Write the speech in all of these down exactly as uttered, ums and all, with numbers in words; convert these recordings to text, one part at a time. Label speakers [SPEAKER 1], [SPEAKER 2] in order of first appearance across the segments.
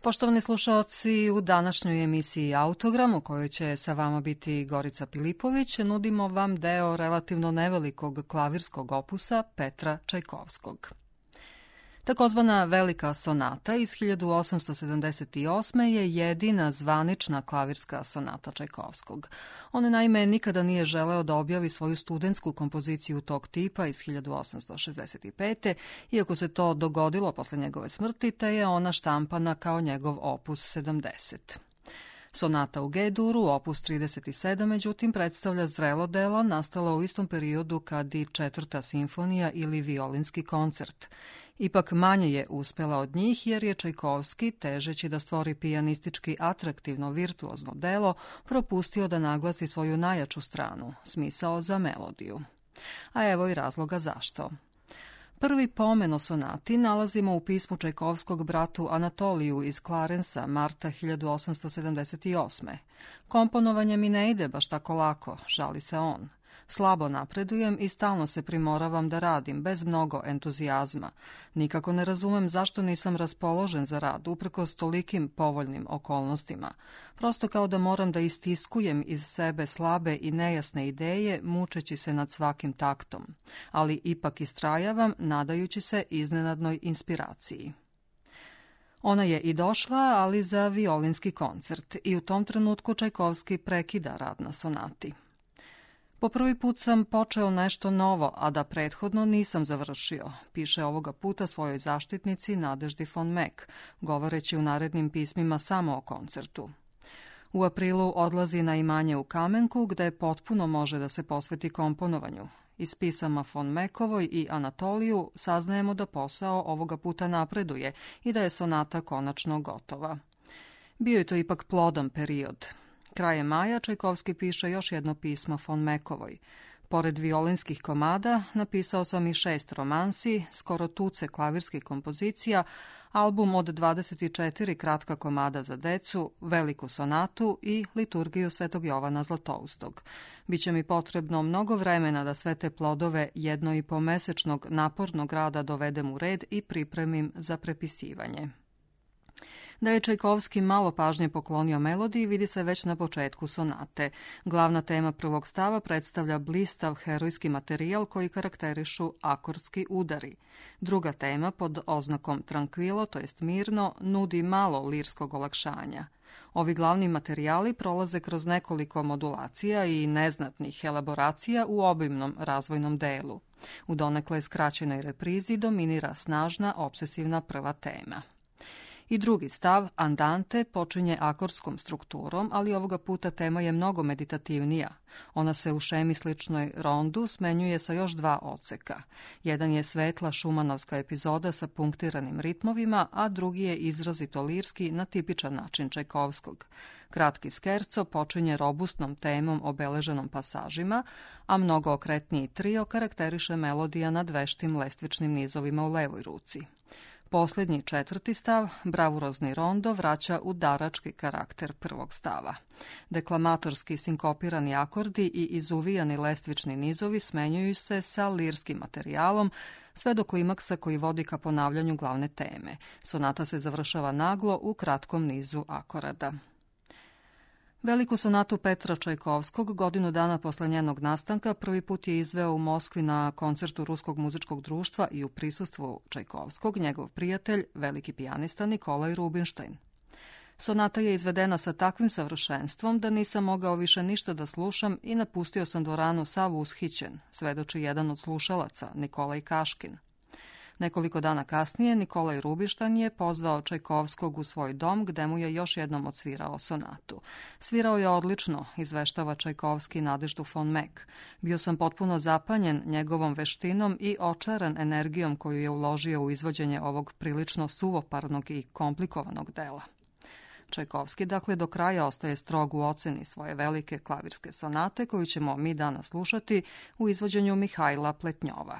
[SPEAKER 1] Poštovani slušaoci, u današnjoj emisiji Autogram, u kojoj će sa vama biti Gorica Pilipović, nudimo vam deo relativno nevelikog klavirskog opusa Petra Čajkovskog. Takozvana Velika sonata iz hiljadu osamsto sedamdeset osme. je jedina zvanična klavirska sonata Čajkovskog. On naime nikada nije želeo da objavi svoju studentsku kompoziciju tog tipa iz hiljadu osamsto šezdeset pete. iako se to dogodilo posle njegove smrti, te je ona štampana kao njegov opus sedamdeset. Sonata u G-duru, opus trideset sedam, međutim, predstavlja zrelo delo nastalo u istom periodu kad i četvrta simfonija ili violinski koncert. Ipak manje je uspela od njih jer je Čajkovski, težeći da stvori pijanistički atraktivno virtuozno delo, propustio da naglasi svoju najjaču stranu, smisao za melodiju. A evo i razloga zašto. Prvi pomen o sonati nalazimo u pismu Čajkovskog bratu Anatoliju iz Clarensa, marta hiljadu osamsto sedamdeset osme. Komponovanje mi ne ide baš tako lako, žali se on. Slabo napredujem i stalno se primoravam da radim, bez mnogo entuzijazma. Nikako ne razumem zašto nisam raspoložen za rad, uprkos tolikim povoljnim okolnostima. Prosto kao da moram da istiskujem iz sebe slabe i nejasne ideje, mučeći se nad svakim taktom. Ali ipak istrajavam, nadajući se iznenadnoj inspiraciji. Ona je i došla, ali za violinski koncert, i u tom trenutku Čajkovski prekida rad na sonati. Po prvi put sam počeo nešto novo, a da prethodno nisam završio, piše ovoga puta svojoj zaštitnici Nadeždi von Meck, govoreći u narednim pismima samo o koncertu. U aprilu odlazi na imanje u Kamenku, gde potpuno može da se posveti komponovanju. Iz pisama von Meckovoj i Anatoliju saznajemo da posao ovoga puta napreduje i da je sonata konačno gotova. Bio je to ipak plodan period. Krajem maja Čajkovski piše još jedno pismo von Meckovoj. Pored violinskih komada napisao sam i šest romansi, skoro tuce klavirskih kompozicija, album od dvadeset četiri kratka komada za decu, veliku sonatu i liturgiju Svetog Jovana Zlatoustog. Biće mi potrebno mnogo vremena da sve te plodove jedno i po mesečnog napornog rada dovedem u red i pripremim za prepisivanje. Da je Čajkovski malo pažnje poklonio melodiji vidi se već na početku sonate. Glavna tema prvog stava predstavlja blistav herojski materijal koji karakterišu akordski udari. Druga tema pod oznakom tranquilo, to jest mirno, nudi malo lirskog olakšanja. Ovi glavni materijali prolaze kroz nekoliko modulacija i neznatnih elaboracija u obimnom razvojnom delu. U donekle skraćenoj reprizi dominira snažna, obsesivna prva tema. I drugi stav, Andante, počinje akordskom strukturom, ali ovoga puta tema je mnogo meditativnija. Ona se u šemi sličnoj rondu smenjuje sa još dva odseka. Jedan je svetla šumanovska epizoda sa punktiranim ritmovima, a drugi je izrazito lirski na tipičan način Čajkovskog. Kratki skerco počinje robustnom temom obeleženom pasažima, a mnogo okretniji trio karakteriše melodija nad veštim lestvičnim nizovima u levoj ruci. Posljednji četvrti stav, bravurozni rondo, vraća udarački karakter prvog stava. Deklamatorski sinkopirani akordi i izuvijani lestvični nizovi smenjuju se sa lirskim materijalom, sve do klimaksa koji vodi ka ponavljanju glavne teme. Sonata se završava naglo u kratkom nizu akorada. Veliku sonatu Petra Čajkovskog godinu dana posle njenog nastanka prvi put je izveo u Moskvi na koncertu Ruskog muzičkog društva i u prisustvu Čajkovskog njegov prijatelj, veliki pijanista Nikolaj Rubinštajn. Sonata je izvedena sa takvim savršenstvom da nisam mogao više ništa da slušam i napustio sam dvoranu sav ushićen, svedoči jedan od slušalaca, Nikolaj Kaškin. Nekoliko dana kasnije Nikolaj Rubinštajn je pozvao Čajkovskog u svoj dom gde mu je još jednom odsvirao sonatu. Svirao je odlično, izveštava Čajkovski Nadeždu von Meck. Bio sam potpuno zapanjen njegovom veštinom i očaran energijom koju je uložio u izvođenje ovog prilično suvoparnog i komplikovanog dela. Čajkovski, dakle, do kraja ostaje strog u oceni svoje velike klavirske sonate koju ćemo mi danas slušati u izvođenju Mihajla Pletnjova.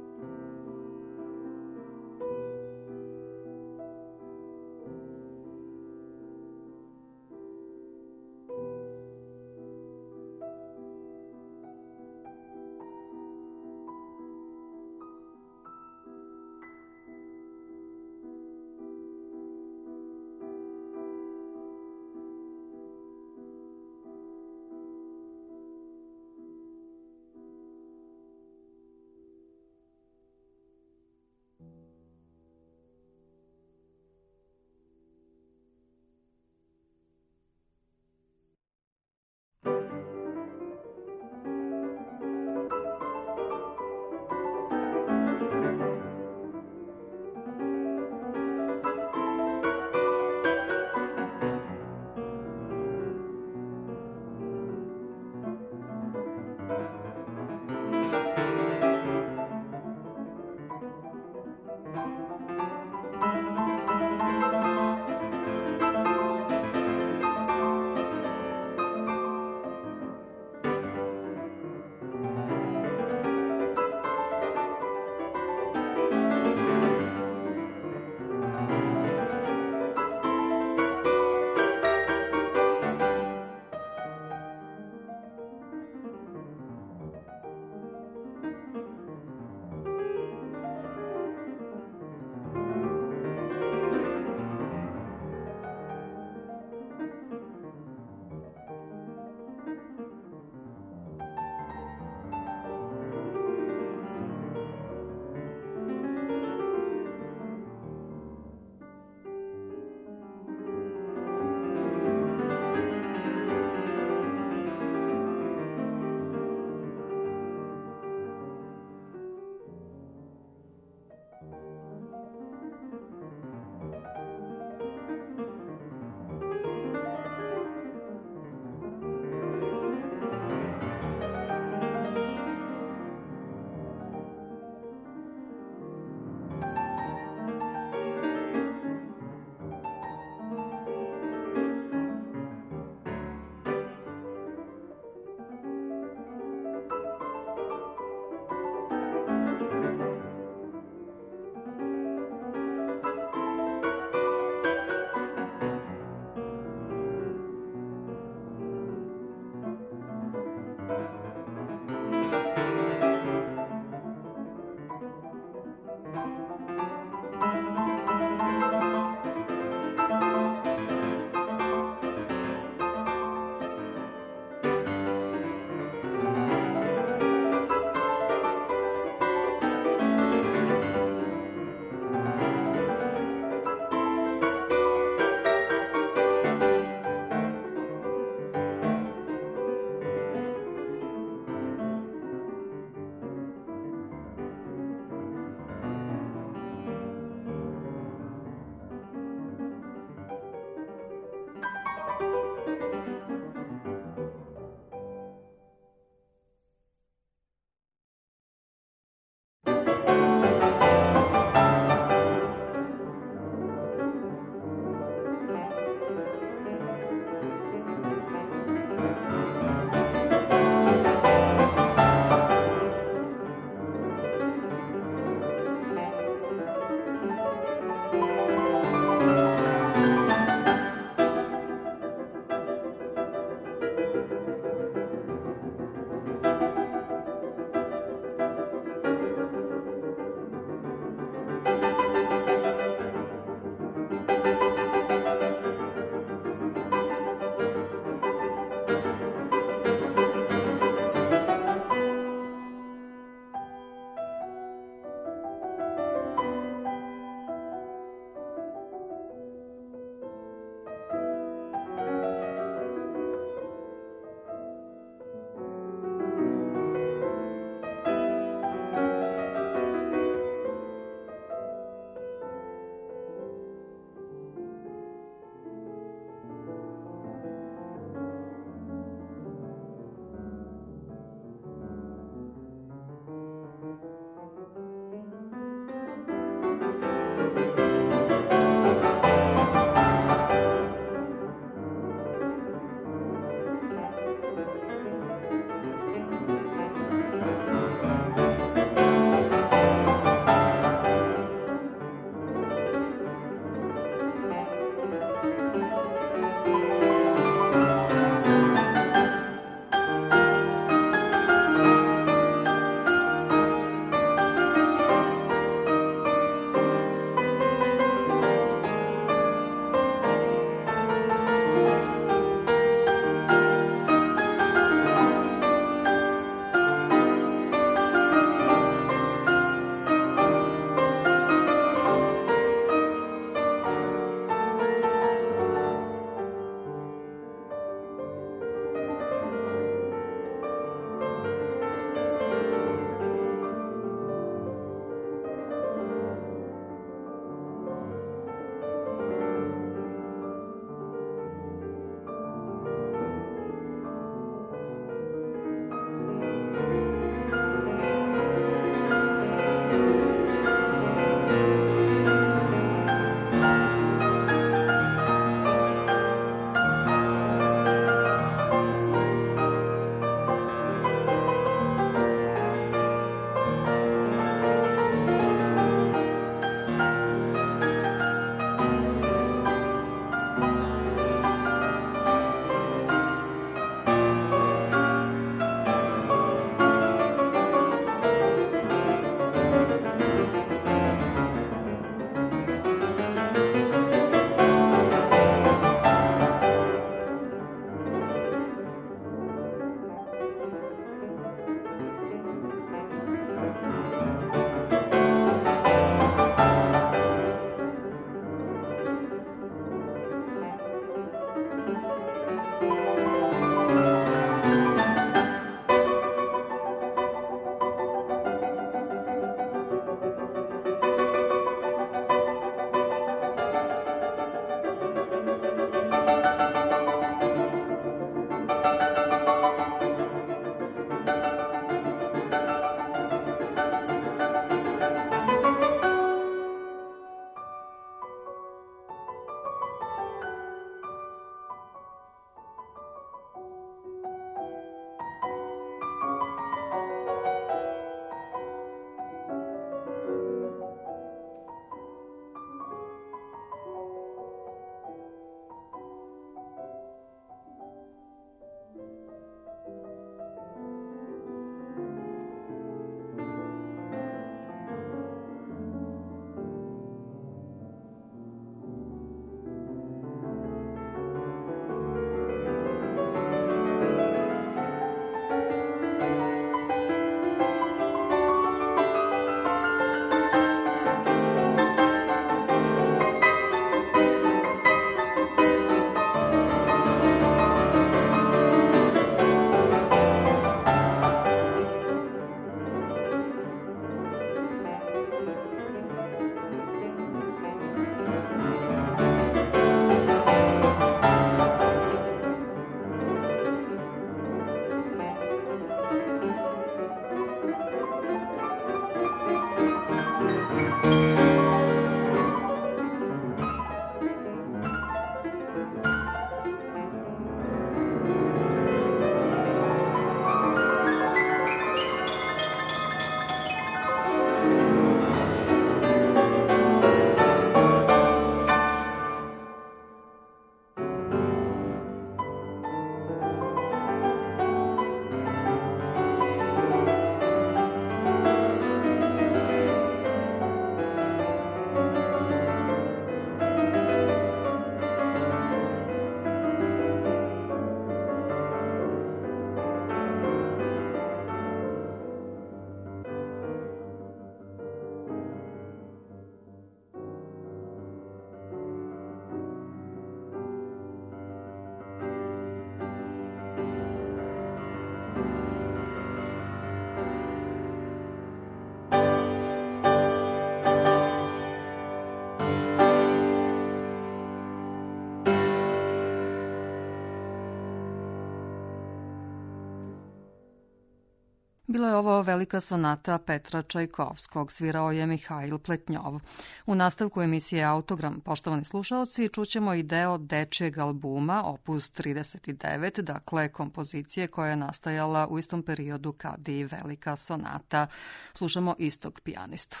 [SPEAKER 1] Bilo je ovo velika sonata Petra Čajkovskog, svirao je Mihajl Pletnjov. U nastavku emisije Autogram, poštovani slušaoci, čućemo i deo dečijeg albuma Opus trideset devet, dakle kompozicije koja je nastajala u istom periodu kad i velika sonata. Slušamo istog pijanistu.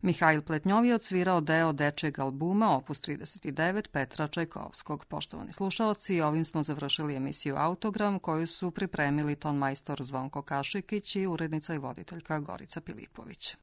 [SPEAKER 1] Mihail Pletnjov je odsvirao deo dečijeg albuma Opus trideset devet Petra Čajkovskog. Poštovani slušaoci, ovim smo završili emisiju Autogram koju su pripremili tonmajstor Zvonko Kašikić i urednica i voditeljka Gorica Pilipović.